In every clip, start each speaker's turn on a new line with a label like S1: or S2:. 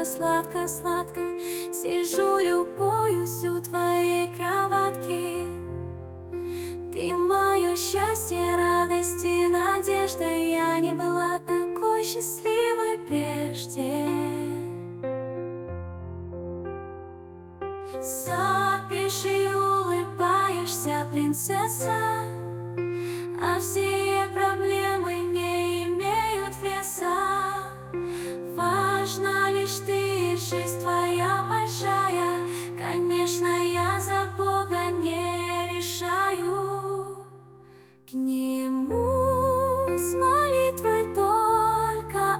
S1: сладко, сладко, сладко. Сижу, любуюсь у твоей кроватки. Ты мое счастье, радость и надежда. Я не была такой счастливой прежде. Запиши и улыбаешься, принцесса, а все проблемы не имеют веса. Важна лишь ты, жизнь твоя большая. Конечно, я за Бога не решаю. К Нему с молитвой только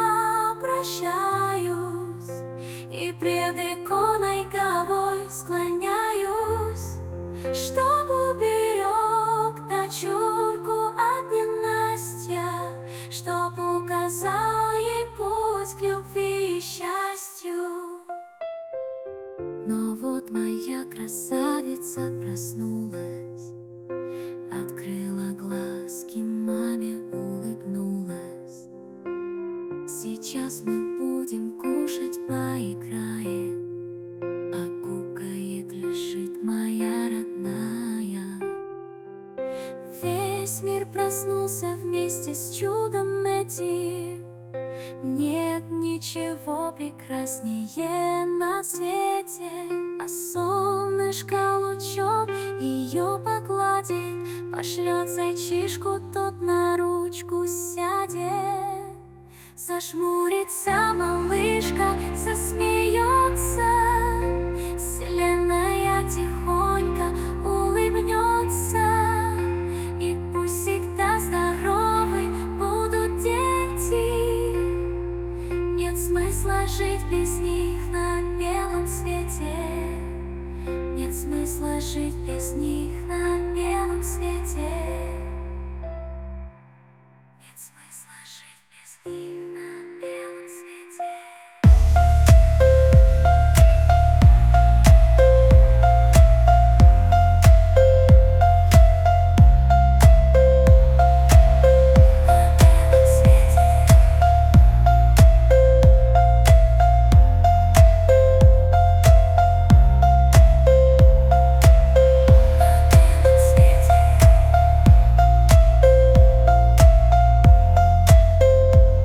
S1: обращаюсь, и пред иконой головой склоняюсь, чтоб уберег дочурку от ненастья, чтоб указал ей путь к любви и счастью. Но вот моя красавица проснулась, открыла глазки, маме улыбнулась. Сейчас мы будем кушать, поиграем, а кукает лежит моя родная. Весь мир проснулся вместе с чудом этим. Нет ничего прекраснее на свете, а солнышко лучом ее погладит, пошлет зайчишку, тот на ручку сядет. Зажмурится малышка, засмеется, вселенная тихонько улыбнется. И пусть всегда здоровы будут дети, нет смысла жить без них на белом свете. Нет смысла жить без них на белом свете.